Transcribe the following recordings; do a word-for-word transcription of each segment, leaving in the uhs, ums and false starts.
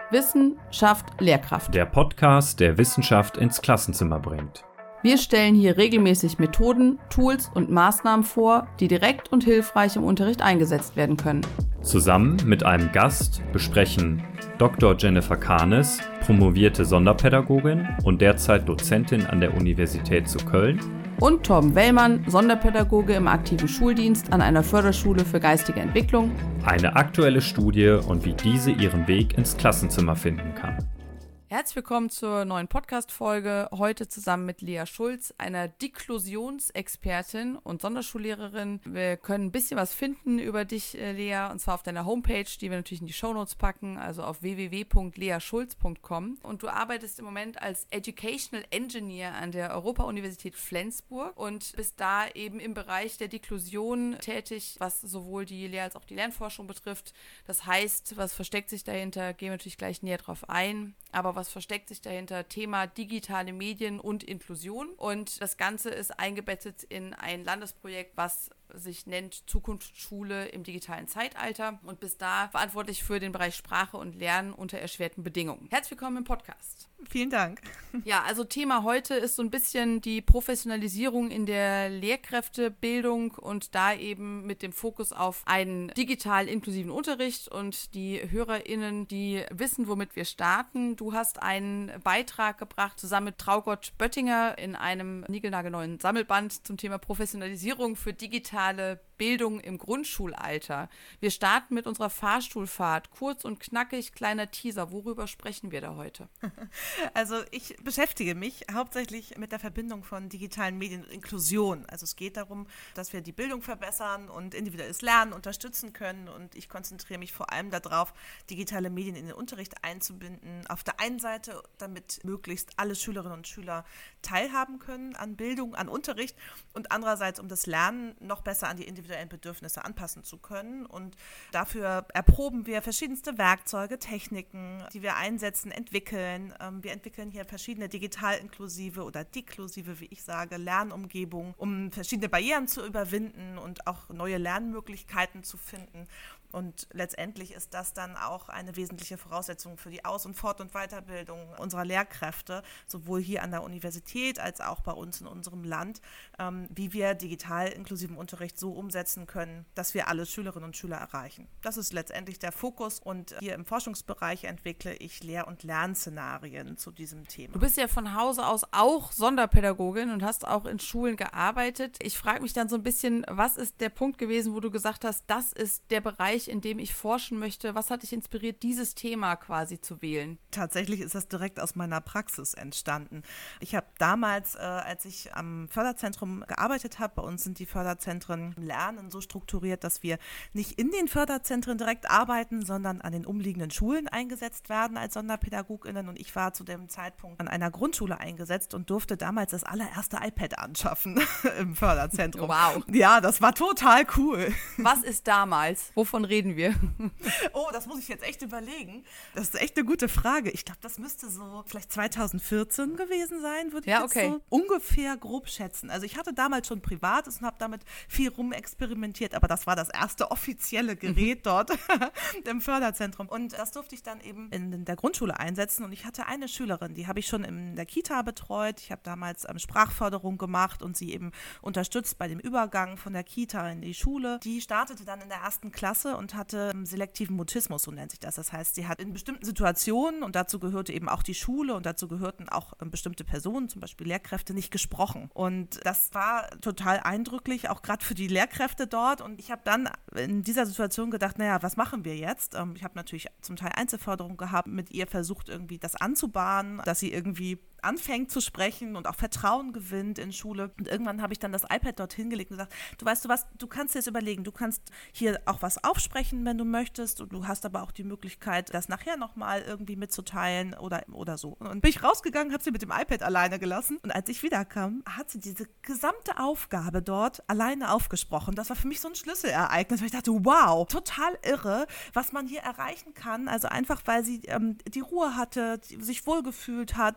Wissen schafft Lehrkraft. Der Podcast, der Wissenschaft ins Klassenzimmer bringt. Wir stellen hier regelmäßig Methoden, Tools und Maßnahmen vor, die direkt und hilfreich im Unterricht eingesetzt werden können. Zusammen mit einem Gast besprechen Doktor Jennifer Kahnes, promovierte Sonderpädagogin und derzeit Dozentin an der Universität zu Köln, und Torben Wellmann, Sonderpädagoge im aktiven Schuldienst an einer Förderschule für geistige Entwicklung, eine aktuelle Studie und wie diese ihren Weg ins Klassenzimmer finden kann. Herzlich willkommen zur neuen Podcast-Folge. Heute zusammen mit Lea Schulz, einer Deklusionsexpertin und Sonderschullehrerin. Wir können ein bisschen was finden über dich, Lea, und zwar auf deiner Homepage, die wir natürlich in die Shownotes packen, also auf w w w punkt lea schulz punkt com. Und du arbeitest im Moment als Educational Engineer an der Europa-Universität Flensburg und bist da eben im Bereich der Deklusion tätig, was sowohl die Lehr- als auch die Lernforschung betrifft. Das heißt, was versteckt sich dahinter, gehen wir natürlich gleich näher drauf ein. Aber was versteckt sich dahinter? Thema digitale Medien und Inklusion. Und das Ganze ist eingebettet in ein Landesprojekt, was sich nennt Zukunftsschule im digitalen Zeitalter und bist da verantwortlich für den Bereich Sprache und Lernen unter erschwerten Bedingungen. Herzlich willkommen im Podcast. Vielen Dank. Ja, also Thema heute ist so ein bisschen die Professionalisierung in der Lehrkräftebildung und da eben mit dem Fokus auf einen digital inklusiven Unterricht und die HörerInnen, die wissen, womit wir starten. Du hast einen Beitrag gebracht, zusammen mit Traugott Böttinger in einem niegelnagelneuen Sammelband zum Thema Professionalisierung für digitale Bildung im Grundschulalter. Wir starten mit unserer Fahrstuhlfahrt. Kurz und knackig, kleiner Teaser. Worüber sprechen wir da heute? Also ich beschäftige mich hauptsächlich mit der Verbindung von digitalen Medien und Inklusion. Also es geht darum, dass wir die Bildung verbessern und individuelles Lernen unterstützen können. Und ich konzentriere mich vor allem darauf, digitale Medien in den Unterricht einzubinden. Auf der einen Seite, damit möglichst alle Schülerinnen und Schüler teilhaben können an Bildung, an Unterricht und andererseits, um das Lernen noch besser an die individuellen Bedürfnisse anpassen zu können. Und dafür erproben wir verschiedenste Werkzeuge, Techniken, die wir einsetzen, entwickeln. Wir entwickeln hier verschiedene digital inklusive oder deklusive, wie ich sage, Lernumgebungen, um verschiedene Barrieren zu überwinden und auch neue Lernmöglichkeiten zu finden. Und letztendlich ist das dann auch eine wesentliche Voraussetzung für die Aus- und Fort- und Weiterbildung unserer Lehrkräfte, sowohl hier an der Universität als auch bei uns in unserem Land, ähm, wie wir digital inklusiven Unterricht so umsetzen können, dass wir alle Schülerinnen und Schüler erreichen. Das ist letztendlich der Fokus und hier im Forschungsbereich entwickle ich Lehr- und Lernszenarien zu diesem Thema. Du bist ja von Hause aus auch Sonderpädagogin und hast auch in Schulen gearbeitet. Ich frage mich dann so ein bisschen, was ist der Punkt gewesen, wo du gesagt hast, das ist der Bereich, in dem ich forschen möchte. Was hat dich inspiriert, dieses Thema quasi zu wählen? Tatsächlich ist das direkt aus meiner Praxis entstanden. Ich habe damals, äh, als ich am Förderzentrum gearbeitet habe, bei uns sind die Förderzentren im Lernen so strukturiert, dass wir nicht in den Förderzentren direkt arbeiten, sondern an den umliegenden Schulen eingesetzt werden als SonderpädagogInnen. Und ich war zu dem Zeitpunkt an einer Grundschule eingesetzt und durfte damals das allererste iPad anschaffen im Förderzentrum. Wow. Ja, das war total cool. Was ist damals? Wovon reden wir? Oh, das muss ich jetzt echt überlegen. Das ist echt eine gute Frage. Ich glaube, das müsste so vielleicht zweitausendvierzehn gewesen sein, würde ich ja, jetzt okay. so ungefähr grob schätzen. Also ich hatte damals schon Privates und habe damit viel rumexperimentiert, aber das war das erste offizielle Gerät mhm. dort im Förderzentrum. Und das durfte ich dann eben in der Grundschule einsetzen. Und ich hatte eine Schülerin, die habe ich schon in der Kita betreut. Ich habe damals ähm, Sprachförderung gemacht und sie eben unterstützt bei dem Übergang von der Kita in die Schule. Die startete dann in der ersten Klasse und hatte selektiven Mutismus, so nennt sich das. Das heißt, sie hat in bestimmten Situationen, und dazu gehörte eben auch die Schule und dazu gehörten auch ähm, bestimmte Personen, zum Beispiel Lehrkräfte, nicht gesprochen. Und das war total eindrücklich, auch gerade für die Lehrkräfte dort. Und ich habe dann in dieser Situation gedacht, naja, was machen wir jetzt? Ähm, ich habe natürlich zum Teil Einzelförderung gehabt, mit ihr versucht, irgendwie das anzubahnen, dass sie irgendwie anfängt zu sprechen und auch Vertrauen gewinnt in Schule. Und irgendwann habe ich dann das iPad dort hingelegt und gesagt, du weißt du was, du kannst dir das überlegen, du kannst hier auch was aufsprechen, wenn du möchtest und du hast aber auch die Möglichkeit, das nachher nochmal irgendwie mitzuteilen oder, oder so. Und bin ich rausgegangen, habe sie mit dem iPad alleine gelassen und als ich wiederkam, hat sie diese gesamte Aufgabe dort alleine aufgesprochen. Das war für mich so ein Schlüsselereignis, weil ich dachte, wow, total irre, was man hier erreichen kann. Also einfach, weil sie ähm, die Ruhe hatte, die, sich wohlgefühlt hat und die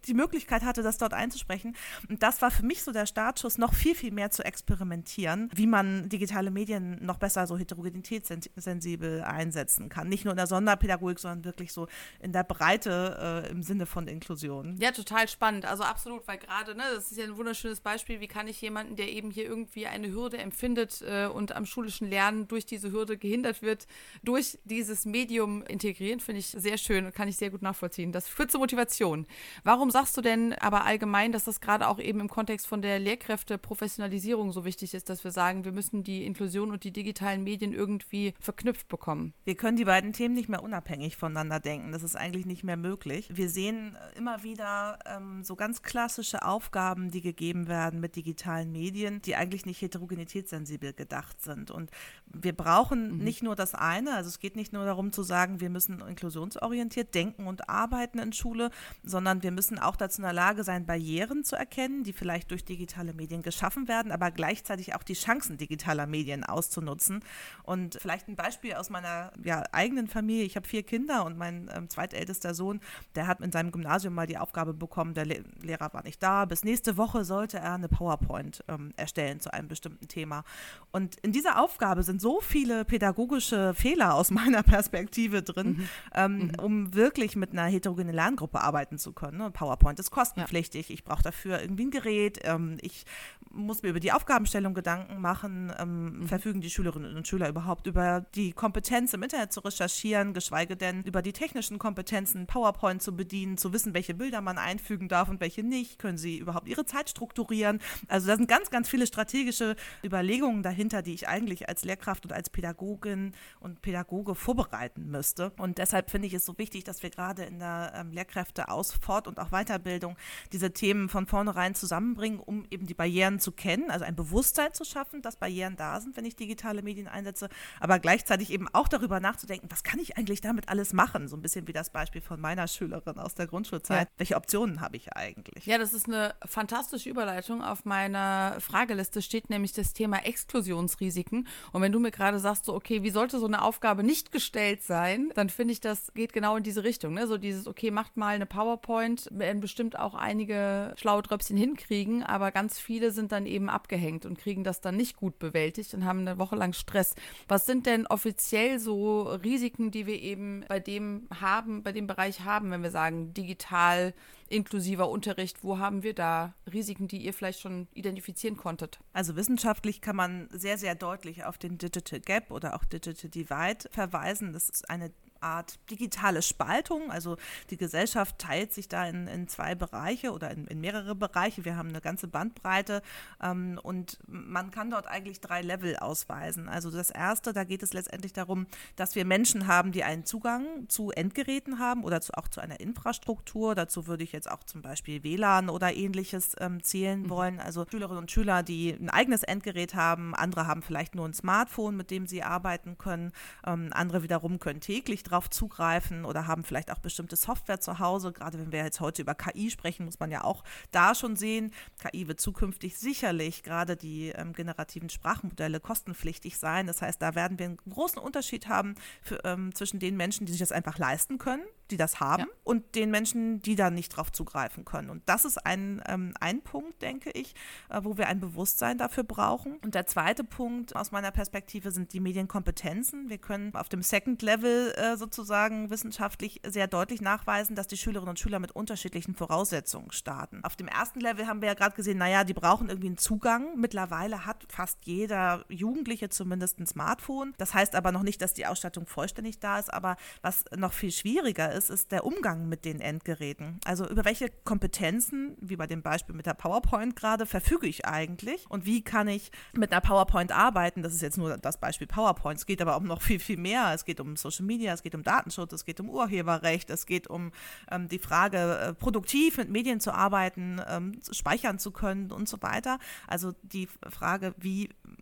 die Möglichkeit hatte, das dort einzusprechen. Und das war für mich so der Startschuss, noch viel, viel mehr zu experimentieren, wie man digitale Medien noch besser so heterogenitätssensibel einsetzen kann. Nicht nur in der Sonderpädagogik, sondern wirklich so in der Breite äh, im Sinne von Inklusion. Ja, total spannend. Also absolut, weil gerade, ne, das ist ja ein wunderschönes Beispiel, wie kann ich jemanden, der eben hier irgendwie eine Hürde empfindet äh, und am schulischen Lernen durch diese Hürde gehindert wird, durch dieses Medium integrieren, finde ich sehr schön und kann ich sehr gut nachvollziehen. Das führt zur Motivation. Warum sagst du denn aber allgemein, dass das gerade auch eben im Kontext von der Lehrkräfteprofessionalisierung so wichtig ist, dass wir sagen, wir müssen die Inklusion und die digitalen Medien irgendwie verknüpft bekommen? Wir können die beiden Themen nicht mehr unabhängig voneinander denken. Das ist eigentlich nicht mehr möglich. Wir sehen immer wieder ähm, so ganz klassische Aufgaben, die gegeben werden mit digitalen Medien, die eigentlich nicht heterogenitätssensibel gedacht sind. Und wir brauchen mhm. nicht nur das eine, also es geht nicht nur darum zu sagen, wir müssen inklusionsorientiert denken und arbeiten in Schule, sondern wir müssen auch dazu in der Lage sein, Barrieren zu erkennen, die vielleicht durch digitale Medien geschaffen werden, aber gleichzeitig auch die Chancen digitaler Medien auszunutzen. Und vielleicht ein Beispiel aus meiner ja, eigenen Familie. Ich habe vier Kinder und mein ähm, zweitältester Sohn, der hat in seinem Gymnasium mal die Aufgabe bekommen, der Le- Lehrer war nicht da, bis nächste Woche sollte er eine PowerPoint ähm, erstellen zu einem bestimmten Thema. Und in dieser Aufgabe sind so viele pädagogische Fehler aus meiner Perspektive drin, mhm. Ähm, mhm. um wirklich mit einer heterogenen Lerngruppe arbeiten zu können. Ne? PowerPoint ist kostenpflichtig, ja. Ich brauche dafür irgendwie ein Gerät, ähm, ich muss mir über die Aufgabenstellung Gedanken machen, ähm, mhm. verfügen die Schülerinnen und Schüler überhaupt über die Kompetenz im Internet zu recherchieren, geschweige denn über die technischen Kompetenzen, PowerPoint zu bedienen, zu wissen, welche Bilder man einfügen darf und welche nicht, können sie überhaupt ihre Zeit strukturieren. Also da sind ganz, ganz viele strategische Überlegungen dahinter, die ich eigentlich als Lehrkraft und als Pädagogin und Pädagoge vorbereiten müsste. Und deshalb finde ich es so wichtig, dass wir gerade in der ähm, Lehrkräfte-Aus-, Fort- und auch Weiterbildung diese Themen von vornherein zusammenbringen, um eben die Barrieren zu kennen, also ein Bewusstsein zu schaffen, dass Barrieren da sind, wenn ich digitale Medien einsetze, aber gleichzeitig eben auch darüber nachzudenken, was kann ich eigentlich damit alles machen? So ein bisschen wie das Beispiel von meiner Schülerin aus der Grundschulzeit. Ja. Welche Optionen habe ich eigentlich? Ja, das ist eine fantastische Überleitung. Auf meiner Frageliste steht nämlich das Thema Exklusionsrisiken. Und wenn du mir gerade sagst, so okay, wie sollte so eine Aufgabe nicht gestellt sein, dann finde ich, das geht genau in diese Richtung. Ne? So dieses, okay, macht mal eine PowerPoint, werden bestimmt auch einige schlaue Tröpfchen hinkriegen, aber ganz viele sind dann eben abgehängt und kriegen das dann nicht gut bewältigt und haben eine Woche lang Stress. Was sind denn offiziell so Risiken, die wir eben bei dem haben, bei dem Bereich haben, wenn wir sagen, digital inklusiver Unterricht, wo haben wir da Risiken, die ihr vielleicht schon identifizieren konntet? Also wissenschaftlich kann man sehr, sehr deutlich auf den Digital Gap oder auch Digital Divide verweisen. Das ist eine Art digitale Spaltung, also die Gesellschaft teilt sich da in, in zwei Bereiche oder in, in mehrere Bereiche. Wir haben eine ganze Bandbreite ähm, und man kann dort eigentlich drei Level ausweisen. Also das erste, da geht es letztendlich darum, dass wir Menschen haben, die einen Zugang zu Endgeräten haben oder zu, auch zu einer Infrastruktur. Dazu würde ich jetzt auch zum Beispiel W L A N oder ähnliches ähm, zählen mhm. wollen. Also Schülerinnen und Schüler, die ein eigenes Endgerät haben, andere haben vielleicht nur ein Smartphone, mit dem sie arbeiten können. Ähm, andere wiederum können täglich drauf zugreifen oder haben vielleicht auch bestimmte Software zu Hause. Gerade wenn wir jetzt heute über K I sprechen, muss man ja auch da schon sehen, K I wird zukünftig sicherlich gerade die ähm, generativen Sprachmodelle kostenpflichtig sein. Das heißt, da werden wir einen großen Unterschied haben für, ähm, zwischen den Menschen, die sich das einfach leisten können, die das haben, ja. und den Menschen, die da nicht drauf zugreifen können. Und das ist ein, ähm, ein Punkt, denke ich, äh, wo wir ein Bewusstsein dafür brauchen. Und der zweite Punkt aus meiner Perspektive sind die Medienkompetenzen. Wir können auf dem Second Level äh, sozusagen wissenschaftlich sehr deutlich nachweisen, dass die Schülerinnen und Schüler mit unterschiedlichen Voraussetzungen starten. Auf dem ersten Level haben wir ja gerade gesehen, naja, die brauchen irgendwie einen Zugang. Mittlerweile hat fast jeder Jugendliche zumindest ein Smartphone. Das heißt aber noch nicht, dass die Ausstattung vollständig da ist. Aber was noch viel schwieriger ist, ist der Umgang mit den Endgeräten. Also über welche Kompetenzen, wie bei dem Beispiel mit der PowerPoint gerade, verfüge ich eigentlich? Und wie kann ich mit einer PowerPoint arbeiten? Das ist jetzt nur das Beispiel PowerPoint. Es geht aber auch noch viel, viel mehr. Es geht um Social Media, es geht um Datenschutz, es geht um Urheberrecht, es geht um ähm, die Frage, äh, produktiv mit Medien zu arbeiten, ähm, speichern zu können und so weiter. Also die Frage, wie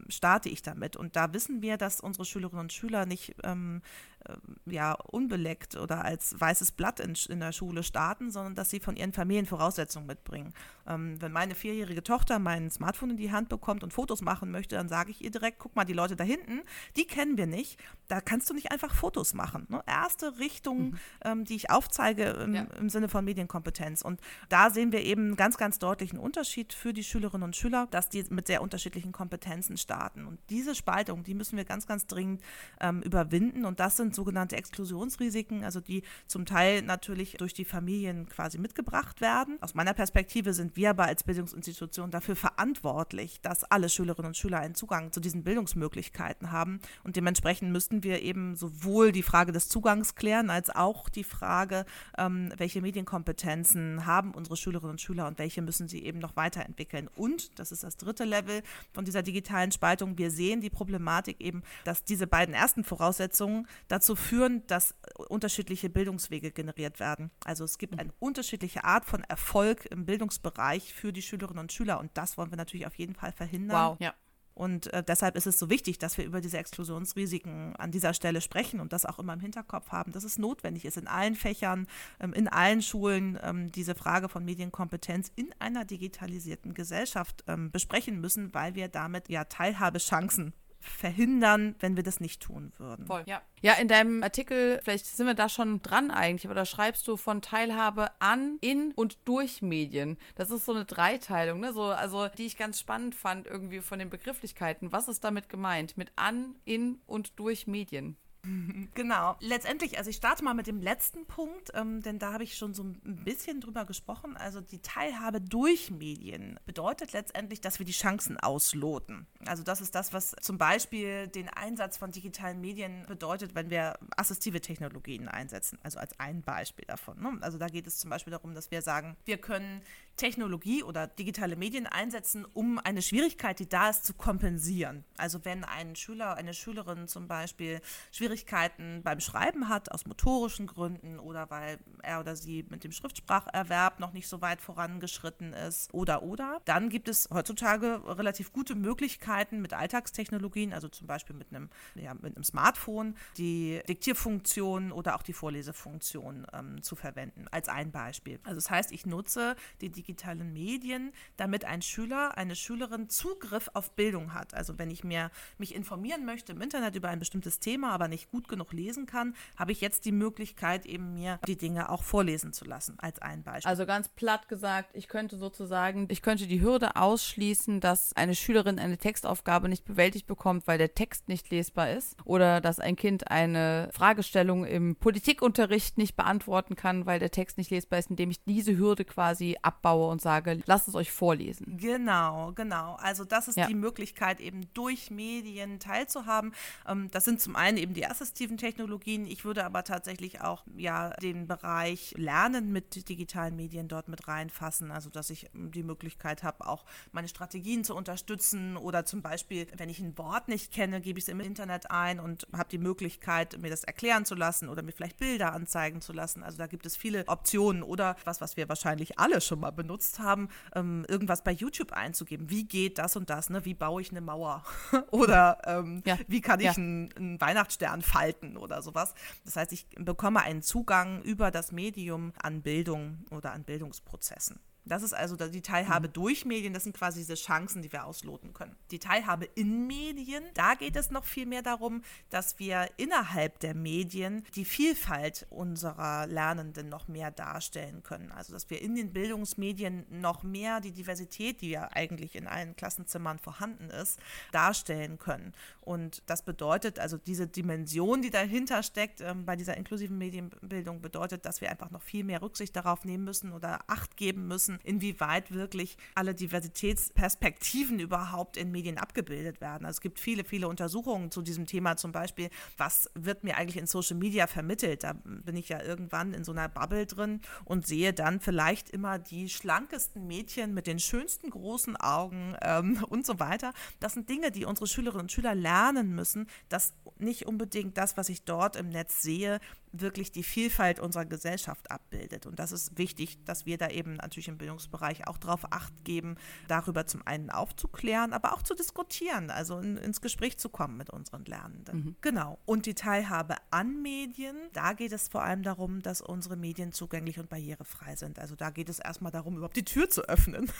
starte ich damit? Und da wissen wir, dass unsere Schülerinnen und Schüler nicht ähm, äh, ja, unbeleckt oder als weißes Blatt in, in der Schule starten, sondern dass sie von ihren Familien Voraussetzungen mitbringen. Ähm, wenn meine vierjährige Tochter mein Smartphone in die Hand bekommt und Fotos machen möchte, dann sage ich ihr direkt, guck mal, die Leute da hinten, die kennen wir nicht, da kannst du nicht einfach Fotos machen. Ne? Erste Richtung, mhm. ähm, die ich aufzeige im, ja. im Sinne von Medienkompetenz. Und da sehen wir eben ganz, ganz deutlich einen Unterschied für die Schülerinnen und Schüler, dass die mit sehr unterschiedlichen Kompetenzen starten. Und diese Spaltung, die müssen wir ganz, ganz dringend ähm, überwinden. Und das sind sogenannte Exklusionsrisiken, also die zum Teil natürlich durch die Familien quasi mitgebracht werden. Aus meiner Perspektive sind wir aber als Bildungsinstitution dafür verantwortlich, dass alle Schülerinnen und Schüler einen Zugang zu diesen Bildungsmöglichkeiten haben. Und dementsprechend müssten wir eben sowohl die Frage des Zugangs klären, als auch die Frage, ähm, welche Medienkompetenzen haben unsere Schülerinnen und Schüler und welche müssen sie eben noch weiterentwickeln. Und, das ist das dritte Level von dieser digitalen Spaltung, wir sehen die Problematik eben, dass diese beiden ersten Voraussetzungen dazu führen, dass unterschiedliche Bildungswege generiert werden. Also es gibt eine unterschiedliche Art von Erfolg im Bildungsbereich für die Schülerinnen und Schüler und das wollen wir natürlich auf jeden Fall verhindern. Wow, ja. Und äh, deshalb ist es so wichtig, dass wir über diese Exklusionsrisiken an dieser Stelle sprechen und das auch immer im Hinterkopf haben, dass es notwendig ist, in allen Fächern, ähm, in allen Schulen ähm, diese Frage von Medienkompetenz in einer digitalisierten Gesellschaft ähm, besprechen müssen, weil wir damit ja Teilhabechancen verhindern, wenn wir das nicht tun würden. Voll, ja. Ja, in deinem Artikel, vielleicht sind wir da schon dran eigentlich, aber da schreibst du von Teilhabe an, in und durch Medien. Das ist so eine Dreiteilung, ne? So, also die ich ganz spannend fand irgendwie von den Begrifflichkeiten. Was ist damit gemeint? Mit an, in und durch Medien? Genau. Letztendlich, also ich starte mal mit dem letzten Punkt, ähm, denn da habe ich schon so ein bisschen drüber gesprochen. Also die Teilhabe durch Medien bedeutet letztendlich, dass wir die Chancen ausloten. Also das ist das, was zum Beispiel den Einsatz von digitalen Medien bedeutet, wenn wir assistive Technologien einsetzen. Also als ein Beispiel davon. Ne? Also da geht es zum Beispiel darum, dass wir sagen, wir können Technologie oder digitale Medien einsetzen, um eine Schwierigkeit, die da ist, zu kompensieren. Also wenn ein Schüler, eine Schülerin zum Beispiel Schwierigkeiten beim Schreiben hat, aus motorischen Gründen oder weil er oder sie mit dem Schriftspracherwerb noch nicht so weit vorangeschritten ist oder oder, dann gibt es heutzutage relativ gute Möglichkeiten mit Alltagstechnologien, also zum Beispiel mit einem, ja, mit einem Smartphone, die Diktierfunktion oder auch die Vorlesefunktion ähm, zu verwenden, als ein Beispiel. Also das heißt, ich nutze die digitalen Medien, damit ein Schüler, eine Schülerin Zugriff auf Bildung hat. Also wenn ich mir mich informieren möchte im Internet über ein bestimmtes Thema, aber nicht gut genug lesen kann, habe ich jetzt die Möglichkeit, eben mir die Dinge auch vorlesen zu lassen, als ein Beispiel. Also ganz platt gesagt, ich könnte sozusagen, ich könnte die Hürde ausschließen, dass eine Schülerin eine Textaufgabe nicht bewältigt bekommt, weil der Text nicht lesbar ist oder dass ein Kind eine Fragestellung im Politikunterricht nicht beantworten kann, weil der Text nicht lesbar ist, indem ich diese Hürde quasi abbaue und sage, lasst es euch vorlesen. Genau, genau. Also das ist ja. die Möglichkeit, eben durch Medien teilzuhaben. Das sind zum einen eben die assistiven Technologien. Ich würde aber tatsächlich auch ja den Bereich Lernen mit digitalen Medien dort mit reinfassen. Also dass ich die Möglichkeit habe, auch meine Strategien zu unterstützen oder zum Beispiel, wenn ich ein Wort nicht kenne, gebe ich es im Internet ein und habe die Möglichkeit, mir das erklären zu lassen oder mir vielleicht Bilder anzeigen zu lassen. Also da gibt es viele Optionen oder was, was wir wahrscheinlich alle schon mal benutzt haben, ähm, irgendwas bei YouTube einzugeben. Wie geht das und das? Ne? Wie baue ich eine Mauer? Oder ähm, ja. wie kann ich ja. einen, einen Weihnachtsstern falten oder sowas? Das heißt, ich bekomme einen Zugang über das Medium an Bildung oder an Bildungsprozessen. Das ist also die Teilhabe mhm. durch Medien, das sind quasi diese Chancen, die wir ausloten können. Die Teilhabe in Medien, da geht es noch viel mehr darum, dass wir innerhalb der Medien die Vielfalt unserer Lernenden noch mehr darstellen können. Also dass wir in den Bildungsmedien noch mehr die Diversität, die ja eigentlich in allen Klassenzimmern vorhanden ist, darstellen können. Und das bedeutet, also diese Dimension, die dahinter steckt, ähm, bei dieser inklusiven Medienbildung bedeutet, dass wir einfach noch viel mehr Rücksicht darauf nehmen müssen oder Acht geben müssen, inwieweit wirklich alle Diversitätsperspektiven überhaupt in Medien abgebildet werden. Also es gibt viele, viele Untersuchungen zu diesem Thema, zum Beispiel, was wird mir eigentlich in Social Media vermittelt? Da bin ich ja irgendwann in so einer Bubble drin und sehe dann vielleicht immer die schlankesten Mädchen mit den schönsten großen Augen ähm, und so weiter. Das sind Dinge, die unsere Schülerinnen und Schüler lernen müssen, dass nicht unbedingt das, was ich dort im Netz sehe, wirklich die Vielfalt unserer Gesellschaft abbildet. Und das ist wichtig, dass wir da eben natürlich im Bildungsbereich auch darauf Acht geben, darüber zum einen aufzuklären, aber auch zu diskutieren, also in, ins Gespräch zu kommen mit unseren Lernenden. Mhm. Genau. Und die Teilhabe an Medien, da geht es vor allem darum, dass unsere Medien zugänglich und barrierefrei sind. Also da geht es erstmal darum, überhaupt die Tür zu öffnen.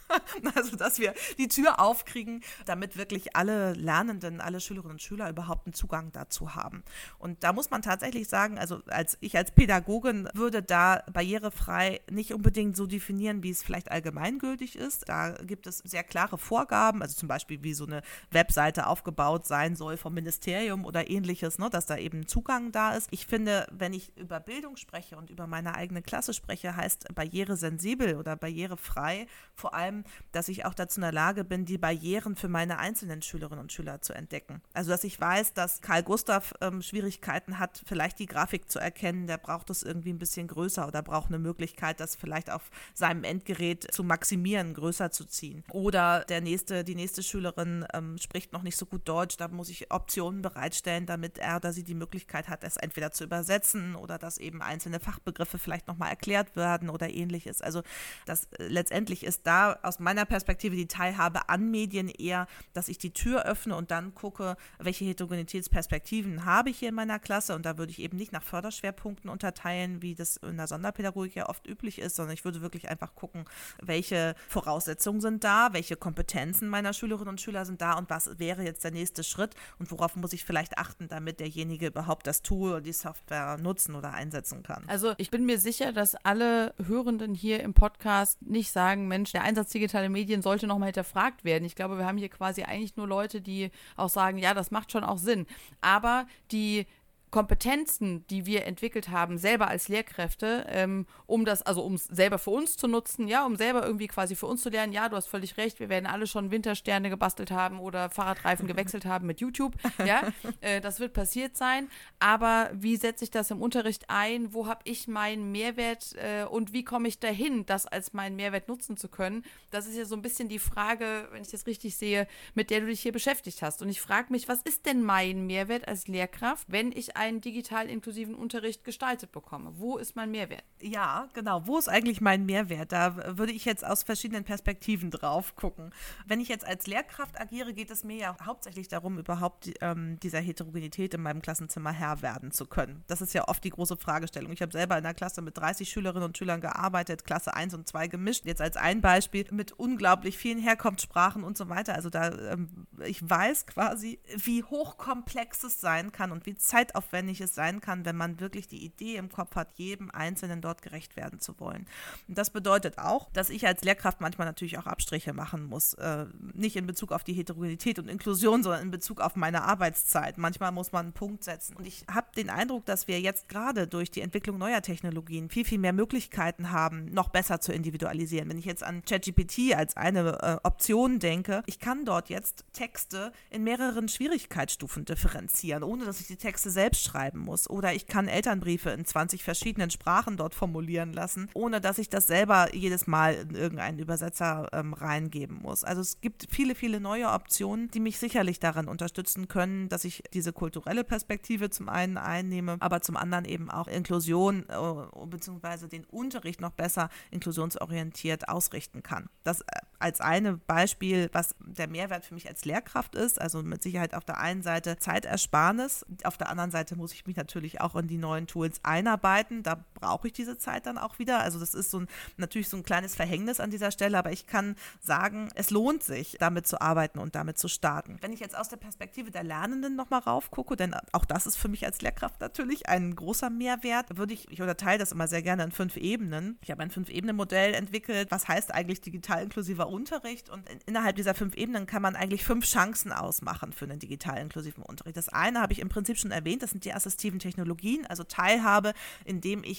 Also, dass wir die Tür aufkriegen, damit wirklich alle Lernenden, alle Schülerinnen und Schüler überhaupt einen Zugang dazu haben. Und da muss man tatsächlich sagen, also als ich als Pädagogin würde da barrierefrei nicht unbedingt so definieren, wie es vielleicht allgemeingültig ist. Da gibt es sehr klare Vorgaben, also zum Beispiel, wie so eine Webseite aufgebaut sein soll vom Ministerium oder ähnliches, ne, dass da eben Zugang da ist. Ich finde, wenn ich über Bildung spreche und über meine eigene Klasse spreche, heißt barrieresensibel oder barrierefrei vor allem, dass ich auch dazu in der Lage bin, die Barrieren für meine einzelnen Schülerinnen und Schüler zu entdecken. Also, dass ich weiß, dass Karl Gustav ähm, Schwierigkeiten hat, vielleicht die Grafik zu erkennen, der braucht das irgendwie ein bisschen größer oder braucht eine Möglichkeit, das vielleicht auf seinem Endgerät zu maximieren, größer zu ziehen. Oder der nächste, die nächste Schülerin ähm, spricht noch nicht so gut Deutsch, da muss ich Optionen bereitstellen, damit er oder sie die Möglichkeit hat, es entweder zu übersetzen oder dass eben einzelne Fachbegriffe vielleicht nochmal erklärt werden oder ähnliches. Also, das äh, letztendlich ist da aus meiner Perspektive die Teilhabe an Medien eher, dass ich die Tür öffne und dann gucke, welche Heterogenitätsperspektiven habe ich hier in meiner Klasse, und da würde ich eben nicht nach Förderschwerpunkten unterteilen, wie das in der Sonderpädagogik ja oft üblich ist, sondern ich würde wirklich einfach gucken, welche Voraussetzungen sind da, welche Kompetenzen meiner Schülerinnen und Schüler sind da und was wäre jetzt der nächste Schritt und worauf muss ich vielleicht achten, damit derjenige überhaupt das Tool oder die Software nutzen oder einsetzen kann. Also ich bin mir sicher, dass alle Hörenden hier im Podcast nicht sagen, Mensch, der Einsatz digitale Medien sollte nochmal hinterfragt werden. Ich glaube, wir haben hier quasi eigentlich nur Leute, die auch sagen, ja, das macht schon auch Sinn. Aber die Kompetenzen, die wir entwickelt haben, selber als Lehrkräfte, ähm, um das, also um es selber für uns zu nutzen, ja, um selber irgendwie quasi für uns zu lernen, ja, du hast völlig recht, wir werden alle schon Wintersterne gebastelt haben oder Fahrradreifen gewechselt haben mit YouTube, ja, äh, das wird passiert sein, aber wie setze ich das im Unterricht ein, wo habe ich meinen Mehrwert äh, und wie komme ich dahin, das als meinen Mehrwert nutzen zu können, das ist ja so ein bisschen die Frage, wenn ich das richtig sehe, mit der du dich hier beschäftigt hast, und ich frage mich, was ist denn mein Mehrwert als Lehrkraft, wenn ich einen digital inklusiven Unterricht gestaltet bekomme? Wo ist mein Mehrwert? Ja, genau. Wo ist eigentlich mein Mehrwert? Da würde ich jetzt aus verschiedenen Perspektiven drauf gucken. Wenn ich jetzt als Lehrkraft agiere, geht es mir ja hauptsächlich darum, überhaupt ähm, dieser Heterogenität in meinem Klassenzimmer Herr werden zu können. Das ist ja oft die große Fragestellung. Ich habe selber in einer Klasse mit dreißig Schülerinnen und Schülern gearbeitet, Klasse eins und zwei gemischt. Jetzt als ein Beispiel mit unglaublich vielen Herkunftssprachen und so weiter. Also da, ähm, ich weiß quasi, wie hochkomplex es sein kann und wie zeitaufwendig es sein kann, wenn man wirklich die Idee im Kopf hat, jedem Einzelnen dort gerecht werden zu wollen. Und das bedeutet auch, dass ich als Lehrkraft manchmal natürlich auch Abstriche machen muss. Äh, nicht in Bezug auf die Heterogenität und Inklusion, sondern in Bezug auf meine Arbeitszeit. Manchmal muss man einen Punkt setzen. Und ich habe den Eindruck, dass wir jetzt gerade durch die Entwicklung neuer Technologien viel, viel mehr Möglichkeiten haben, noch besser zu individualisieren. Wenn ich jetzt an ChatGPT als eine äh, Option denke, ich kann dort jetzt Texte in mehreren Schwierigkeitsstufen differenzieren, ohne dass ich die Texte selbst schreiben muss. Oder ich kann Elternbriefe in zwanzig verschiedenen Sprachen dort formulieren lassen, ohne dass ich das selber jedes Mal in irgendeinen Übersetzer ähm, reingeben muss. Also es gibt viele, viele neue Optionen, die mich sicherlich daran unterstützen können, dass ich diese kulturelle Perspektive zum einen einnehme, aber zum anderen eben auch Inklusion äh, bzw. den Unterricht noch besser inklusionsorientiert ausrichten kann. Das äh, als eine Beispiel, was der Mehrwert für mich als Lehrkraft ist, also mit Sicherheit auf der einen Seite Zeitersparnis, auf der anderen Seite muss ich mich natürlich auch in die neuen Tools einarbeiten. Da brauche ich diese Zeit dann auch wieder. Also das ist so ein, natürlich so ein kleines Verhängnis an dieser Stelle, aber ich kann sagen, es lohnt sich, damit zu arbeiten und damit zu starten. Wenn ich jetzt aus der Perspektive der Lernenden nochmal raufgucke, denn auch das ist für mich als Lehrkraft natürlich ein großer Mehrwert, würde ich, ich unterteile das immer sehr gerne in fünf Ebenen. Ich habe ein Fünf-Ebenen-Modell entwickelt. Was heißt eigentlich digital inklusiver Unterricht? Und innerhalb dieser fünf Ebenen kann man eigentlich fünf Chancen ausmachen für einen digital inklusiven Unterricht. Das eine habe ich im Prinzip schon erwähnt, das sind die assistiven Technologien, also Teilhabe, indem ich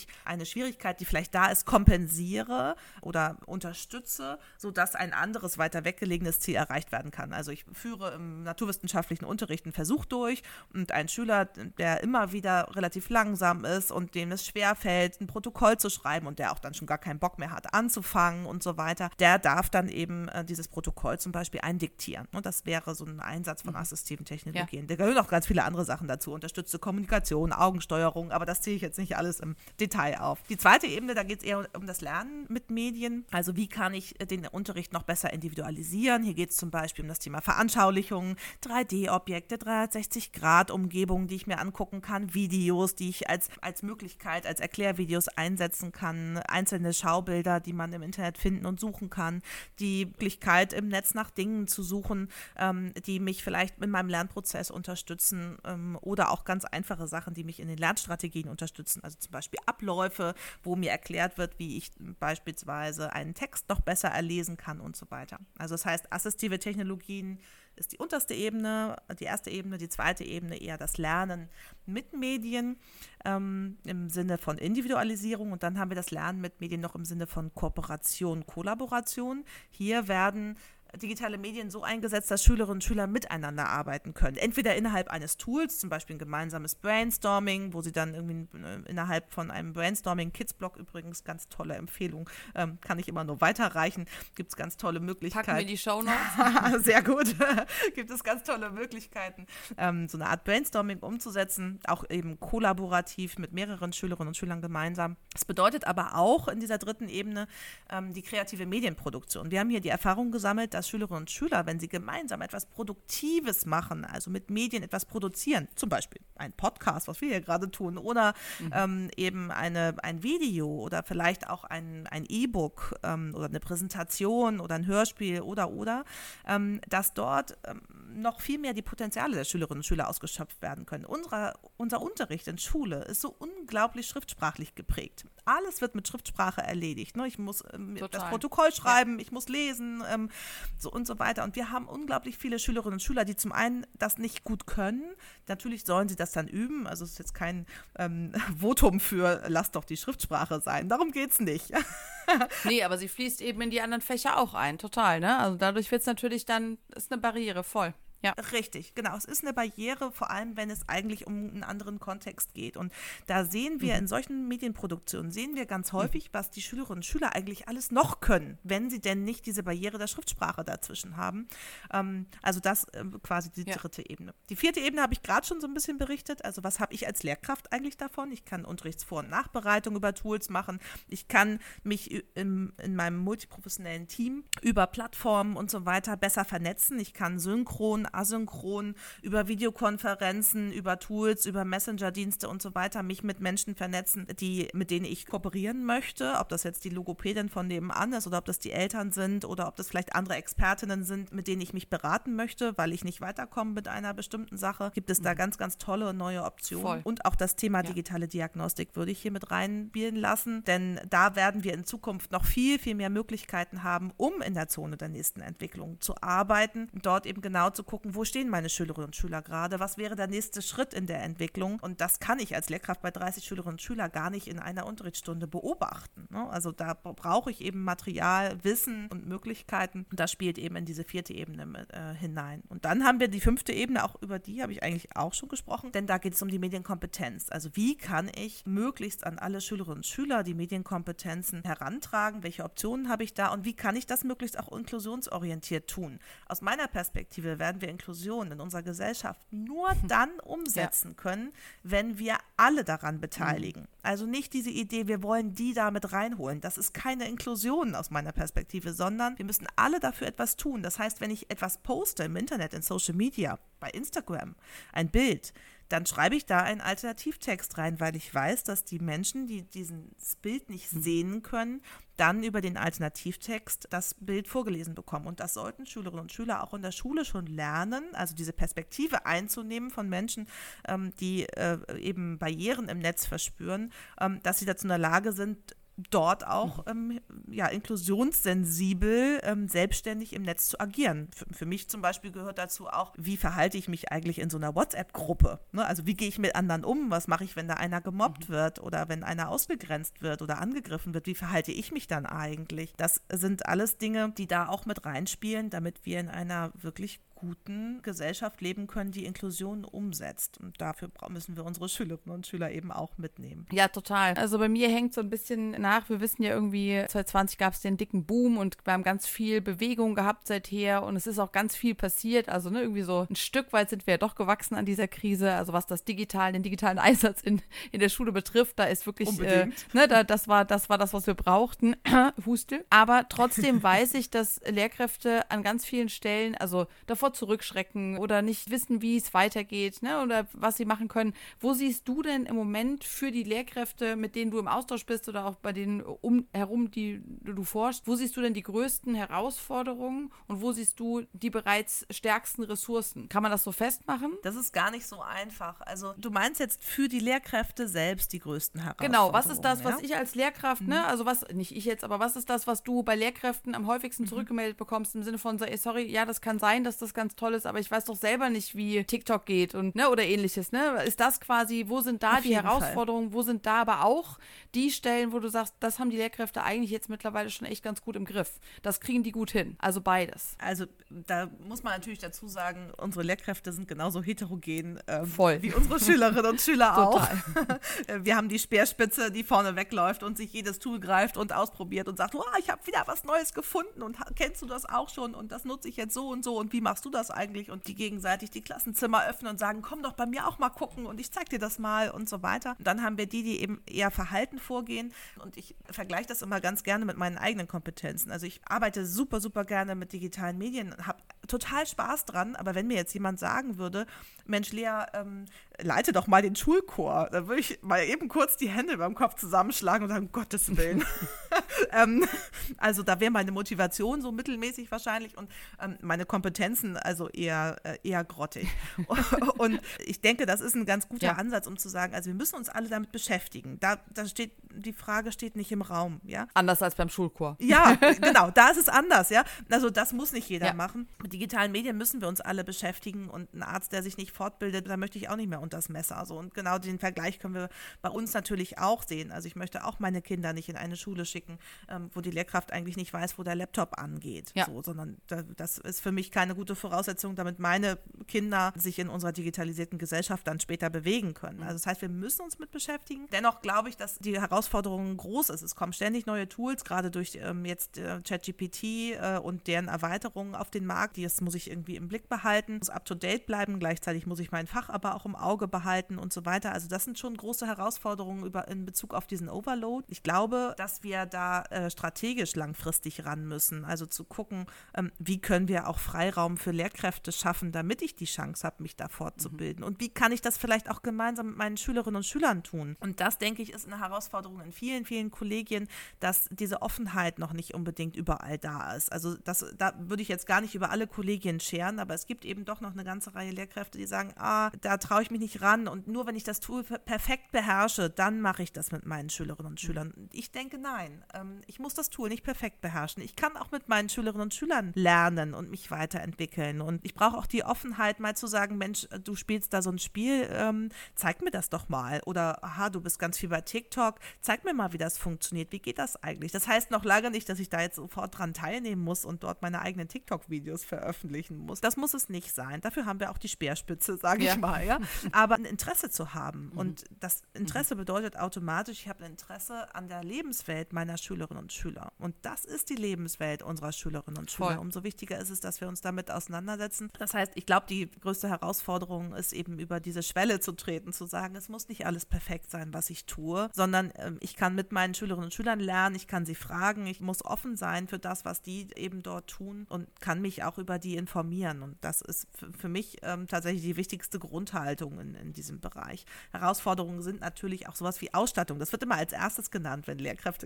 eine Schwierigkeit, die vielleicht da ist, kompensiere oder unterstütze, sodass ein anderes, weiter weggelegenes Ziel erreicht werden kann. Also ich führe im naturwissenschaftlichen Unterricht einen Versuch durch und ein Schüler, der immer wieder relativ langsam ist und dem es schwerfällt, ein Protokoll zu schreiben und der auch dann schon gar keinen Bock mehr hat, anzufangen und so weiter, der darf dann eben äh, dieses Protokoll zum Beispiel eindiktieren. Und das wäre so ein Einsatz von assistiven Technologien. Ja. Da gehören auch ganz viele andere Sachen dazu, unterstützte Kommunikation, Augensteuerung, aber das zähle ich jetzt nicht alles im Detail auf. Die zweite Ebene, da geht es eher um das Lernen mit Medien. Also wie kann ich den Unterricht noch besser individualisieren? Hier geht es zum Beispiel um das Thema Veranschaulichungen, drei D-Objekte, dreihundertsechzig Grad Umgebungen, die ich mir angucken kann, Videos, die ich als, als Möglichkeit, als Erklärvideos einsetzen kann, einzelne Schaubilder, die man im Internet finden und suchen kann, die Möglichkeit im Netz nach Dingen zu suchen, ähm, die mich vielleicht in meinem Lernprozess unterstützen ähm, oder auch ganz einfache Sachen, die mich in den Lernstrategien unterstützen, also zum Beispiel Abläufe, wo mir erklärt wird, wie ich beispielsweise einen Text noch besser erlesen kann und so weiter. Also das heißt, assistive Technologien ist die unterste Ebene, die erste Ebene, die zweite Ebene eher das Lernen mit Medien ähm, im Sinne von Individualisierung und dann haben wir das Lernen mit Medien noch im Sinne von Kooperation, Kollaboration. Hier werden digitale Medien so eingesetzt, dass Schülerinnen und Schüler miteinander arbeiten können. Entweder innerhalb eines Tools, zum Beispiel ein gemeinsames Brainstorming, wo sie dann irgendwie innerhalb von einem Brainstorming-Kids-Blog übrigens, ganz tolle Empfehlung, ähm, kann ich immer nur weiterreichen, gibt es ganz tolle Möglichkeiten. Packen wir die Shownotes. Sehr gut. Gibt es ganz tolle Möglichkeiten, ähm, so eine Art Brainstorming umzusetzen, auch eben kollaborativ mit mehreren Schülerinnen und Schülern gemeinsam. Das bedeutet aber auch in dieser dritten Ebene ähm, die kreative Medienproduktion. Wir haben hier die Erfahrung gesammelt, dass Schülerinnen und Schüler, wenn sie gemeinsam etwas Produktives machen, also mit Medien etwas produzieren, zum Beispiel ein Podcast, was wir hier gerade tun, oder mhm. ähm, eben eine, ein Video oder vielleicht auch ein, ein E-Book ähm, oder eine Präsentation oder ein Hörspiel oder, oder, ähm, dass dort ähm, noch viel mehr die Potenziale der Schülerinnen und Schüler ausgeschöpft werden können. Unsere, unser Unterricht in Schule ist so unglaublich schriftsprachlich geprägt. Alles wird mit Schriftsprache erledigt. Ne? Ich muss ähm, das Protokoll schreiben, ja. ich muss lesen, ähm, so und so weiter. Und wir haben unglaublich viele Schülerinnen und Schüler, die zum einen das nicht gut können. Natürlich sollen sie das dann üben. Also es ist jetzt kein ähm, Votum für lass doch die Schriftsprache sein. Darum geht es nicht. Nee, aber sie fließt eben in die anderen Fächer auch ein, total. Ne? Also dadurch wird es natürlich dann, ist eine Barriere voll. Ja. Richtig, genau. Es ist eine Barriere, vor allem wenn es eigentlich um einen anderen Kontext geht. Und da sehen wir mhm. in solchen Medienproduktionen, sehen wir ganz häufig, was die Schülerinnen und Schüler eigentlich alles noch können, wenn sie denn nicht diese Barriere der Schriftsprache dazwischen haben. Ähm, also das äh, quasi die ja. dritte Ebene. Die vierte Ebene habe ich gerade schon so ein bisschen berichtet. Also was habe ich als Lehrkraft eigentlich davon? Ich kann Unterrichtsvor- und Nachbereitung über Tools machen. Ich kann mich in, in meinem multiprofessionellen Team über Plattformen und so weiter besser vernetzen. Ich kann synchron asynchron, über Videokonferenzen, über Tools, über Messenger-Dienste und so weiter mich mit Menschen vernetzen, die, mit denen ich kooperieren möchte, ob das jetzt die Logopädin von nebenan ist oder ob das die Eltern sind oder ob das vielleicht andere Expertinnen sind, mit denen ich mich beraten möchte, weil ich nicht weiterkomme mit einer bestimmten Sache. Gibt es da ganz, ganz tolle neue Optionen. Voll. Und auch das Thema ja. digitale Diagnostik würde ich hier mit reinspielen lassen, denn da werden wir in Zukunft noch viel, viel mehr Möglichkeiten haben, um in der Zone der nächsten Entwicklung zu arbeiten und dort eben genau zu gucken, wo stehen meine Schülerinnen und Schüler gerade, was wäre der nächste Schritt in der Entwicklung und das kann ich als Lehrkraft bei dreißig Schülerinnen und Schülern gar nicht in einer Unterrichtsstunde beobachten. Ne? Also da brauche ich eben Material, Wissen und Möglichkeiten und das spielt eben in diese vierte Ebene mit, äh, hinein. Und dann haben wir die fünfte Ebene, auch über die habe ich eigentlich auch schon gesprochen, denn da geht es um die Medienkompetenz. Also wie kann ich möglichst an alle Schülerinnen und Schüler die Medienkompetenzen herantragen, welche Optionen habe ich da und wie kann ich das möglichst auch inklusionsorientiert tun. Aus meiner Perspektive werden wir Inklusion in unserer Gesellschaft nur dann umsetzen ja. können, wenn wir alle daran beteiligen. Mhm. Also nicht diese Idee, wir wollen die da mit reinholen. Das ist keine Inklusion aus meiner Perspektive, sondern wir müssen alle dafür etwas tun. Das heißt, wenn ich etwas poste im Internet, in Social Media, bei Instagram, ein Bild, dann schreibe ich da einen Alternativtext rein, weil ich weiß, dass die Menschen, die dieses Bild nicht sehen können, dann über den Alternativtext das Bild vorgelesen bekommen. Und das sollten Schülerinnen und Schüler auch in der Schule schon lernen, also diese Perspektive einzunehmen von Menschen, ähm, die äh, eben Barrieren im Netz verspüren, ähm, dass sie dazu in der Lage sind, dort auch ähm, ja, inklusionssensibel, ähm, selbstständig im Netz zu agieren. Für, für mich zum Beispiel gehört dazu auch, wie verhalte ich mich eigentlich in so einer WhatsApp-Gruppe? Ne? Also wie gehe ich mit anderen um? Was mache ich, wenn da einer gemobbt mhm. wird oder wenn einer ausgegrenzt wird oder angegriffen wird? Wie verhalte ich mich dann eigentlich? Das sind alles Dinge, die da auch mit reinspielen, damit wir in einer wirklich guten Gesellschaft leben können, die Inklusion umsetzt. Und dafür müssen wir unsere Schülerinnen und Schüler eben auch mitnehmen. Ja, total. Also bei mir hängt so ein bisschen nach, wir wissen ja irgendwie, zwanzig zwanzig gab es den dicken Boom und wir haben ganz viel Bewegung gehabt seither und es ist auch ganz viel passiert. Also ne, irgendwie so ein Stück weit sind wir ja doch gewachsen an dieser Krise. Also was das Digital, den digitalen Einsatz in, in der Schule betrifft, da ist wirklich, äh, ne, da, das war, das war das, was wir brauchten. Hustel. Aber trotzdem weiß ich, dass Lehrkräfte an ganz vielen Stellen, also davor zurückschrecken oder nicht wissen, wie es weitergeht, ne, oder was sie machen können. Wo siehst du denn im Moment für die Lehrkräfte, mit denen du im Austausch bist oder auch bei denen um herum, die du, du forschst, wo siehst du denn die größten Herausforderungen und wo siehst du die bereits stärksten Ressourcen? Kann man das so festmachen? Das ist gar nicht so einfach. Also du meinst jetzt für die Lehrkräfte selbst die größten Herausforderungen. Genau, was ist das, was ja? ich als Lehrkraft, mhm. ne, also was, nicht ich jetzt, aber was ist das, was du bei Lehrkräften am häufigsten mhm. zurückgemeldet bekommst, im Sinne von, sorry, ja, das kann sein, dass das ganz toll ist, aber ich weiß doch selber nicht, wie TikTok geht und ne, oder ähnliches, ne? Ist das quasi, wo sind da Auf die jeden Herausforderungen, Fall. Wo sind da aber auch die Stellen, wo du sagst, das haben die Lehrkräfte eigentlich jetzt mittlerweile schon echt ganz gut im Griff. Das kriegen die gut hin. Also beides. Also da muss man natürlich dazu sagen, unsere Lehrkräfte sind genauso heterogen ähm, Voll. wie unsere Schülerinnen und Schüler auch. Total. Wir haben die Speerspitze, die vorne wegläuft und sich jedes Tool greift und ausprobiert und sagt, oh, ich habe wieder was Neues gefunden und kennst du das auch schon und das nutze ich jetzt so und so und wie machst du das eigentlich? Und die gegenseitig die Klassenzimmer öffnen und sagen, komm doch bei mir auch mal gucken und ich zeig dir das mal und so weiter. Und dann haben wir die, die eben eher verhalten vorgehen und ich vergleiche das immer ganz gerne mit meinen eigenen Kompetenzen. Also ich arbeite super, super gerne mit digitalen Medien, habe total Spaß dran, aber wenn mir jetzt jemand sagen würde, Mensch, Lea, ähm, leite doch mal den Schulchor, dann würde ich mal eben kurz die Hände über dem Kopf zusammenschlagen und sagen, um Gottes Willen. ähm, also da wäre meine Motivation so mittelmäßig wahrscheinlich und ähm, meine Kompetenzen also eher, äh, eher grottig. Und ich denke, das ist ein ganz guter ja. Ansatz, um zu sagen, also wir müssen uns alle damit beschäftigen. Da, da steht, die Frage steht nicht im Raum. Ja? Anders als beim Schulchor. Ja, genau, da ist es anders. Ja? Also das muss nicht jeder ja. machen. Mit digitalen Medien müssen wir uns alle beschäftigen und ein Arzt, der sich nicht fortbildet, da möchte ich auch nicht mehr unter das Messer. So. Und genau den Vergleich können wir bei uns natürlich auch sehen. Also ich möchte auch meine Kinder nicht in eine Schule schicken, ähm, wo die Lehrkraft eigentlich nicht weiß, wo der Laptop angeht. Ja. So, sondern da, das ist für mich keine gute Voraussetzung, damit meine Kinder sich in unserer digitalisierten Gesellschaft dann später bewegen können. Also das heißt, wir müssen uns mit beschäftigen. Dennoch glaube ich, dass die Herausforderung groß ist. Es kommen ständig neue Tools, gerade durch ähm, jetzt äh, ChatGPT äh, und deren Erweiterungen auf den Markt. Das muss ich irgendwie im Blick behalten, muss up-to-date bleiben. Gleichzeitig muss ich mein Fach aber auch im Auge behalten und so weiter. Also das sind schon große Herausforderungen über, in Bezug auf diesen Overload. Ich glaube, dass wir da äh, strategisch langfristig ran müssen. Also zu gucken, ähm, wie können wir auch Freiraum für Lehrkräfte schaffen, damit ich die Chance habe, mich da fortzubilden. Mhm. Und wie kann ich das vielleicht auch gemeinsam mit meinen Schülerinnen und Schülern tun? Und das, denke ich, ist eine Herausforderung in vielen, vielen Kollegien, dass diese Offenheit noch nicht unbedingt überall da ist. Also das, da würde ich jetzt gar nicht über alle Kollegien scheren, aber es gibt eben doch noch eine ganze Reihe Lehrkräfte, die sagen, ah, da traue ich mich nicht ran und nur wenn ich das Tool perfekt beherrsche, dann mache ich das mit meinen Schülerinnen und Schülern. Ich denke, nein, ähm, ich muss das Tool nicht perfekt beherrschen. Ich kann auch mit meinen Schülerinnen und Schülern lernen und mich weiterentwickeln und ich brauche auch die Offenheit, mal zu sagen, Mensch, du spielst da so ein Spiel, ähm, zeig mir das doch mal oder aha, du bist ganz viel bei TikTok, zeig mir mal, wie das funktioniert, wie geht das eigentlich? Das heißt noch lange nicht, dass ich da jetzt sofort dran teilnehmen muss und dort meine eigenen TikTok-Videos veröffentlichen muss. Das muss es nicht sein. Dafür haben wir auch die Speerspitze, sage ja. ich mal. Ja? Aber ein Interesse zu haben. Mhm. Und das Interesse bedeutet automatisch, ich habe ein Interesse an der Lebenswelt meiner Schülerinnen und Schüler. Und das ist die Lebenswelt unserer Schülerinnen und Schüler. Voll. Umso wichtiger ist es, dass wir uns damit auseinandersetzen. Das heißt, ich glaube, die größte Herausforderung ist eben über diese Schwelle zu treten, zu sagen, es muss nicht alles perfekt sein, was ich tue, sondern äh, ich kann mit meinen Schülerinnen und Schülern lernen, ich kann sie fragen, ich muss offen sein für das, was die eben dort tun und kann mich auch über die informieren. Und das ist f- für mich ähm, tatsächlich die wichtigste Grundhaltung in, in diesem Bereich. Herausforderungen sind natürlich auch sowas wie Ausstattung. Das wird immer als erstes genannt, wenn Lehrkräfte gefragt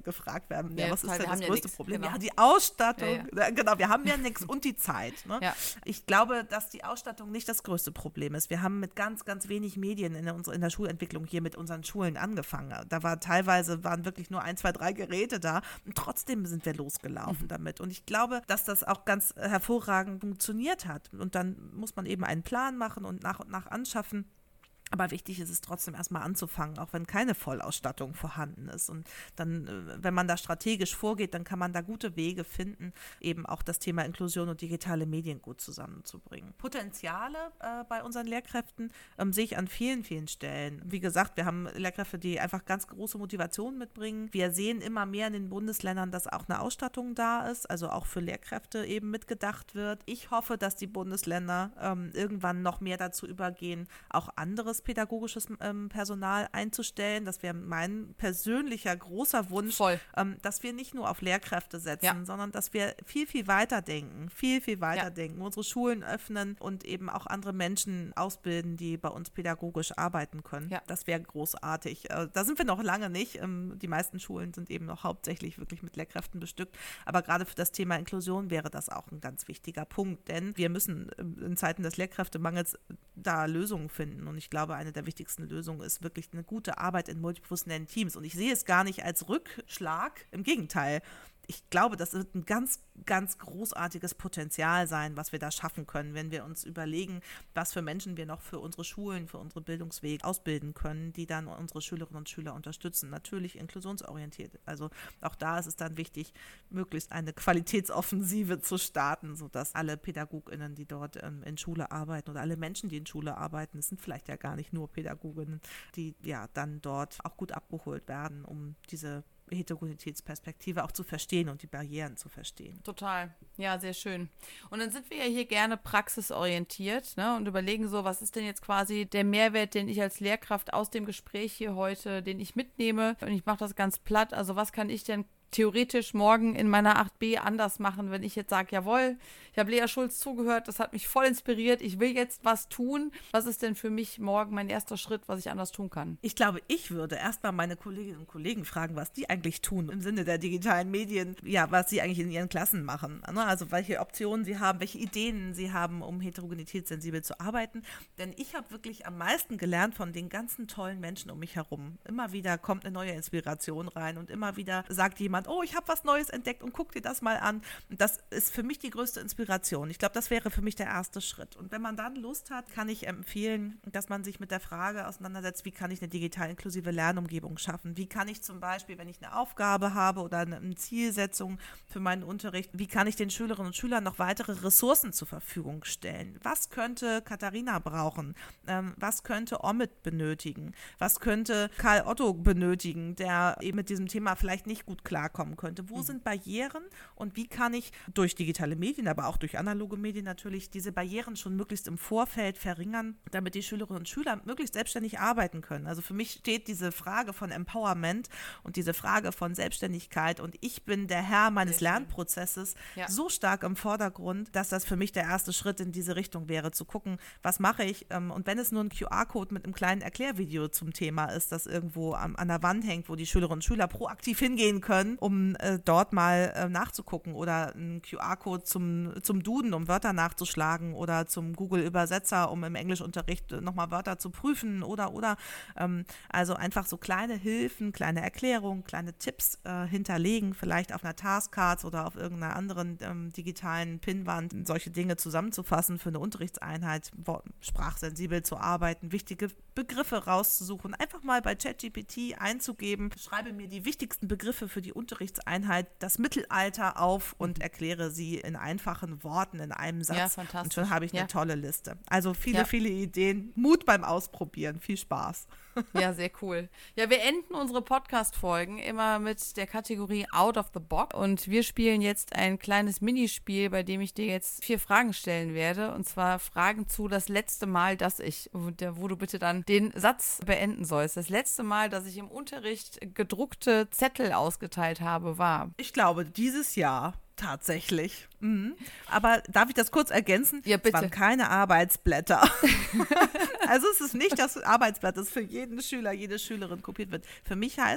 gefragt werden, ja, ja, was ist halt, denn das ja größte nix, Problem? genau. Ja, die Ausstattung. Ja, ja. Genau, wir haben ja nichts und die Zeit. Ne? Ja. Ich glaube, dass die Ausstattung nicht das größte Problem ist. Wir haben mit ganz, ganz wenig Medien in der, in der Schulentwicklung hier mit unseren Schulen angefangen. Da war teilweise waren wirklich nur ein, zwei, drei Geräte da und trotzdem sind wir losgelaufen mhm. damit. Und ich glaube, dass das auch ganz hervorragend funktioniert hat. Und dann muss man eben einen Plan machen und nach und nach anschaffen. Aber wichtig ist es trotzdem erstmal anzufangen, auch wenn keine Vollausstattung vorhanden ist. Und dann, wenn man da strategisch vorgeht, dann kann man da gute Wege finden, eben auch das Thema Inklusion und digitale Medien gut zusammenzubringen. Potenziale äh, bei unseren Lehrkräften ähm, sehe ich an vielen, vielen Stellen. Wie gesagt, wir haben Lehrkräfte, die einfach ganz große Motivation mitbringen. Wir sehen immer mehr in den Bundesländern, dass auch eine Ausstattung da ist, also auch für Lehrkräfte eben mitgedacht wird. Ich hoffe, dass die Bundesländer ähm, irgendwann noch mehr dazu übergehen, auch anderes pädagogisches ähm, Personal einzustellen. Das wäre mein persönlicher großer Wunsch, ähm, dass wir nicht nur auf Lehrkräfte setzen, ja. sondern dass wir viel, viel weiter denken, viel, viel weiter ja. denken, unsere Schulen öffnen und eben auch andere Menschen ausbilden, die bei uns pädagogisch arbeiten können. Ja. Das wäre großartig. Äh, da sind wir noch lange nicht. Ähm, die meisten Schulen sind eben noch hauptsächlich wirklich mit Lehrkräften bestückt. Aber gerade für das Thema Inklusion wäre das auch ein ganz wichtiger Punkt, denn wir müssen in Zeiten des Lehrkräftemangels da Lösungen finden. Und ich glaube, eine der wichtigsten Lösungen ist wirklich eine gute Arbeit in multiprofessionellen Teams. Und ich sehe es gar nicht als Rückschlag, im Gegenteil. Ich glaube, das wird ein ganz, ganz großartiges Potenzial sein, was wir da schaffen können, wenn wir uns überlegen, was für Menschen wir noch für unsere Schulen, für unsere Bildungswege ausbilden können, die dann unsere Schülerinnen und Schüler unterstützen. Natürlich inklusionsorientiert. Also auch da ist es dann wichtig, möglichst eine Qualitätsoffensive zu starten, sodass alle PädagogInnen, die dort ähm, in Schule arbeiten oder alle Menschen, die in Schule arbeiten, es sind vielleicht ja gar nicht nur PädagogInnen, die ja dann dort auch gut abgeholt werden, um diese Heterogenitätsperspektive auch zu verstehen und die Barrieren zu verstehen. Total, ja, sehr schön. Und dann sind wir ja hier gerne praxisorientiert, ne, und überlegen so, was ist denn jetzt quasi der Mehrwert, den ich als Lehrkraft aus dem Gespräch hier heute, den ich mitnehme, und ich mache das ganz platt, also was kann ich denn theoretisch morgen in meiner acht b anders machen, wenn ich jetzt sage, jawohl, ich habe Lea Schulz zugehört, das hat mich voll inspiriert, ich will jetzt was tun. Was ist denn für mich morgen mein erster Schritt, was ich anders tun kann? Ich glaube, ich würde erstmal meine Kolleginnen und Kollegen fragen, was die eigentlich tun im Sinne der digitalen Medien, ja, was sie eigentlich in ihren Klassen machen. Also welche Optionen sie haben, welche Ideen sie haben, um heterogenitätssensibel zu arbeiten. Denn ich habe wirklich am meisten gelernt von den ganzen tollen Menschen um mich herum. Immer wieder kommt eine neue Inspiration rein und immer wieder sagt jemand, oh, ich habe was Neues entdeckt und guck dir das mal an. Und das ist für mich die größte Inspiration. Ich glaube, das wäre für mich der erste Schritt. Und wenn man dann Lust hat, kann ich empfehlen, dass man sich mit der Frage auseinandersetzt, wie kann ich eine digital inklusive Lernumgebung schaffen? Wie kann ich zum Beispiel, wenn ich eine Aufgabe habe oder eine Zielsetzung für meinen Unterricht, wie kann ich den Schülerinnen und Schülern noch weitere Ressourcen zur Verfügung stellen? Was könnte Katharina brauchen? Ähm, was könnte Omid benötigen? Was könnte Karl Otto benötigen, der eben mit diesem Thema vielleicht nicht gut klarkommt? Kommen könnte. Wo mhm. sind Barrieren und wie kann ich durch digitale Medien, aber auch durch analoge Medien natürlich diese Barrieren schon möglichst im Vorfeld verringern, damit die Schülerinnen und Schüler möglichst selbstständig arbeiten können. Also für mich steht diese Frage von Empowerment und diese Frage von Selbstständigkeit und ich bin der Herr meines Lernprozesses ja. so stark im Vordergrund, dass das für mich der erste Schritt in diese Richtung wäre, zu gucken, was mache ich und wenn es nur ein Q R-Code mit einem kleinen Erklärvideo zum Thema ist, das irgendwo an, an der Wand hängt, wo die Schülerinnen und Schüler proaktiv hingehen können, um äh, dort mal äh, nachzugucken oder einen Q R-Code zum, zum Duden, um Wörter nachzuschlagen oder zum Google-Übersetzer, um im Englischunterricht nochmal Wörter zu prüfen oder, oder. Ähm, also einfach so kleine Hilfen, kleine Erklärungen, kleine Tipps äh, hinterlegen, vielleicht auf einer Taskcard oder auf irgendeiner anderen ähm, digitalen Pinnwand, solche Dinge zusammenzufassen für eine Unterrichtseinheit, sprachsensibel zu arbeiten, wichtige Begriffe rauszusuchen, einfach mal bei ChatGPT einzugeben, schreibe mir die wichtigsten Begriffe für die Unterrichtseinheit, das Mittelalter auf und erkläre sie in einfachen Worten in einem Satz. Ja, fantastisch. Und schon habe ich eine ja. tolle Liste. Also viele, ja. viele Ideen. Mut beim Ausprobieren. Viel Spaß. Ja, sehr cool. Ja, wir enden unsere Podcast-Folgen immer mit der Kategorie Out of the Box und wir spielen jetzt ein kleines Minispiel, bei dem ich dir jetzt vier Fragen stellen werde und zwar Fragen zu das letzte Mal, dass ich, wo du bitte dann den Satz beenden sollst. Das letzte Mal, dass ich im Unterricht gedruckte Zettel ausgeteilt habe, war? Ich glaube, dieses Jahr. Tatsächlich. Mhm. Aber darf ich das kurz ergänzen? Ja, bitte. Es waren keine Arbeitsblätter. Also es ist nicht das Arbeitsblatt, das für jeden Schüler, jede Schülerin kopiert wird. Für mich heißt,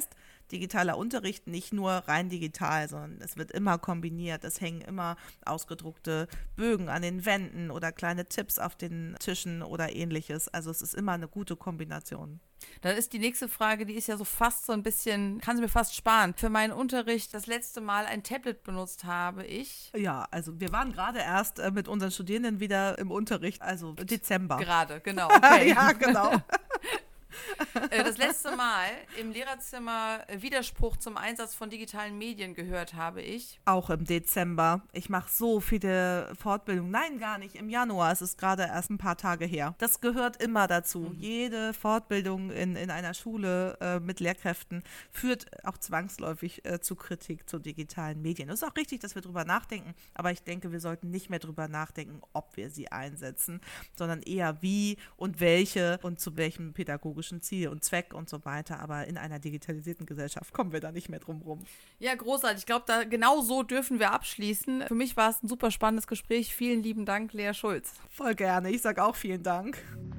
digitaler Unterricht nicht nur rein digital, sondern es wird immer kombiniert. Es hängen immer ausgedruckte Bögen an den Wänden oder kleine Tipps auf den Tischen oder ähnliches. Also es ist immer eine gute Kombination. Dann ist die nächste Frage, die ist ja so fast so ein bisschen, kann sie mir fast sparen. Für meinen Unterricht das letzte Mal ein Tablet benutzt habe ich. Ja, also wir waren gerade erst äh, mit unseren Studierenden wieder im Unterricht, also Dezember. Gerade, genau. Okay. Ja, genau. Das letzte Mal im Lehrerzimmer Widerspruch zum Einsatz von digitalen Medien gehört habe ich. Auch im Dezember. Ich mache so viele Fortbildungen. Nein, gar nicht. Im Januar. Es ist gerade erst ein paar Tage her. Das gehört immer dazu. Mhm. Jede Fortbildung in, in einer Schule äh, mit Lehrkräften führt auch zwangsläufig äh, zu Kritik zu digitalen Medien. Es ist auch richtig, dass wir drüber nachdenken. Aber ich denke, wir sollten nicht mehr drüber nachdenken, ob wir sie einsetzen, sondern eher wie und welche und zu welchem pädagogischen Ziel und Zweck und so weiter, aber in einer digitalisierten Gesellschaft kommen wir da nicht mehr drum rum. Ja, großartig. Ich glaube, da genau so dürfen wir abschließen. Für mich war es ein super spannendes Gespräch. Vielen lieben Dank, Lea Schulz. Voll gerne. Ich sage auch vielen Dank.